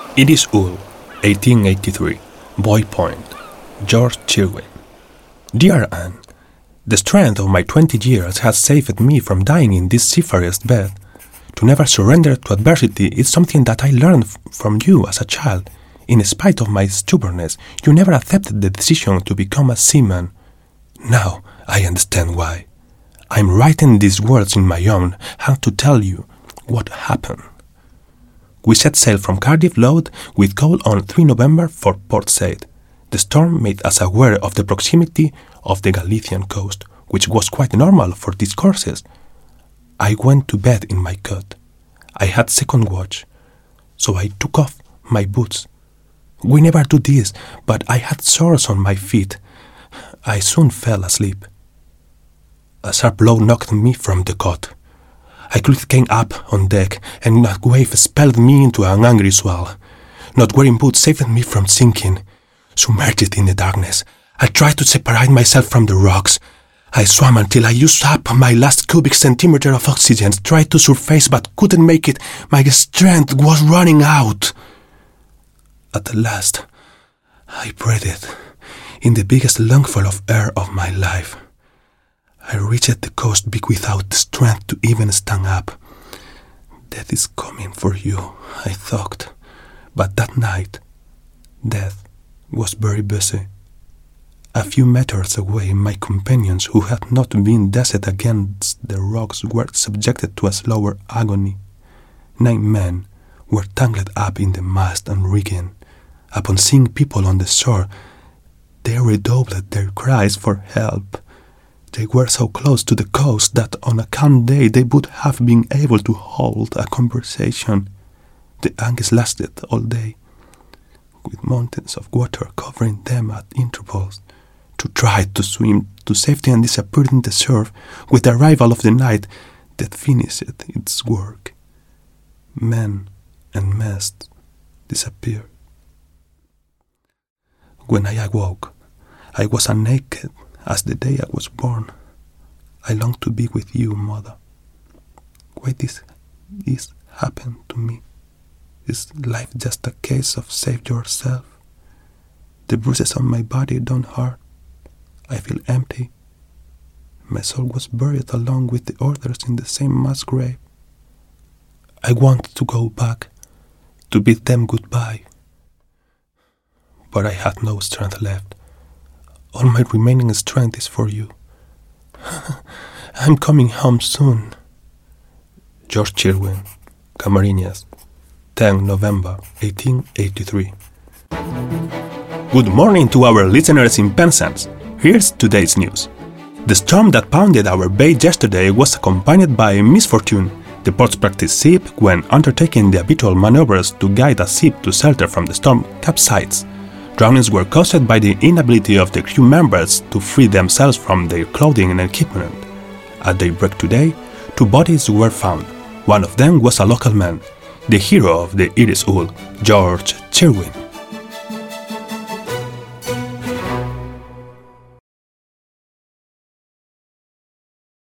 It is Hull, 1883, Boy Point, George Sherwin. Dear Anne, the strength of my 20 years has saved me from dying in this seafarer's bed. To never surrender to adversity is something that I learned from you as a child. In spite of my stubbornness, you never accepted the decision to become a seaman. Now I understand why. I'm writing these words in my own hand to tell you what happened. We set sail from Cardiff Load with coal on 3 November for Port Said. The storm made us aware of the proximity of the Galician coast, which was quite normal for these courses. I went to bed in my cot. I had second watch, so I took off my boots. We never do this, but I had sores on my feet. I soon fell asleep. A sharp blow knocked me from the cot. I quickly came up on deck, and a wave expelled me into an angry swell. Not wearing boots saved me from sinking. Submerged in the darkness, I tried to separate myself from the rocks. I swam until I used up my last cubic centimeter of oxygen, tried to surface but couldn't make it. My strength was running out. At last, I breathed in the biggest lungful of air of my life. I reached the coast without the strength to even stand up. Death is coming for you, I thought. But that night, death was very busy. A few meters away, my companions, who had not been dashed against the rocks, were subjected to a slower agony. 9 men were tangled up in the mast and rigging. Upon seeing people on the shore, they redoubled their cries for help. They were so close to the coast that on a calm day they would have been able to hold a conversation. The anguish lasted all day, with mountains of water covering them at intervals. To try to swim to safety and disappear in the surf, with the arrival of the night, that finished its work. Men and masts disappeared. When I awoke, I was as naked as the day I was born. I longed to be with you, Mother. Why this happened to me? Is life just a case of save yourself? The bruises on my body don't hurt. I feel empty. My soul was buried along with the others in the same mass grave. I want to go back, to bid them goodbye. But I had no strength left. All my remaining strength is for you. I'm coming home soon. George Sherwin, Camarines, 10 November 1883. Good morning to our listeners in Penzance. Here's today's news. The storm that pounded our bay yesterday was accompanied by misfortune. The port's practice ship, when undertaking the habitual maneuvers to guide a ship to shelter from the storm, capsized. Drownings were caused by the inability of the crew members to free themselves from their clothing and equipment. At daybreak today, 2 bodies were found. One of them was a local man, the hero of the It is Hull, George Sherwin.